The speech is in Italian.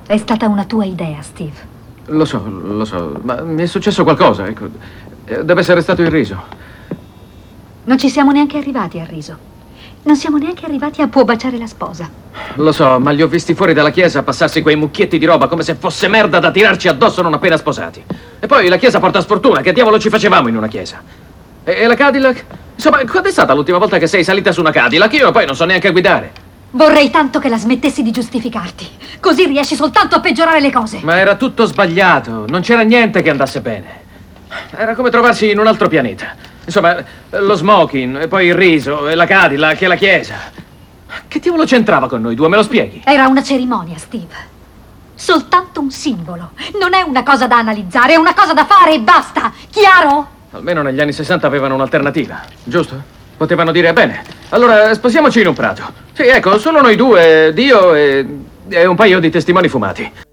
È stata una tua idea, Steve. Lo so, ma mi è successo qualcosa, ecco. Deve essere stato il riso. Non ci siamo neanche arrivati al riso. Non siamo neanche arrivati a può baciare la sposa. Lo so, ma li ho visti fuori dalla chiesa passarsi quei mucchietti di roba come se fosse merda da tirarci addosso non appena sposati. E poi la chiesa porta sfortuna, che diavolo ci facevamo in una chiesa? E la Cadillac? Insomma, quando è stata l'ultima volta che sei salita su una Cadillac? Io poi non so neanche guidare. Vorrei tanto che la smettessi di giustificarti. Così riesci soltanto a peggiorare le cose. Ma era tutto sbagliato, non c'era niente che andasse bene. Era come trovarsi in un altro pianeta. Insomma, lo smoking, e poi il riso, e la Cadillac, e la chiesa. Che diavolo c'entrava con noi due, me lo spieghi? Era una cerimonia, Steve. Soltanto un simbolo. Non è una cosa da analizzare, è una cosa da fare e basta. Chiaro? Almeno negli anni 60 avevano un'alternativa, giusto? Potevano dire, bene, allora sposiamoci in un prato. Sì, ecco, solo noi due, Dio e un paio di testimoni fumati.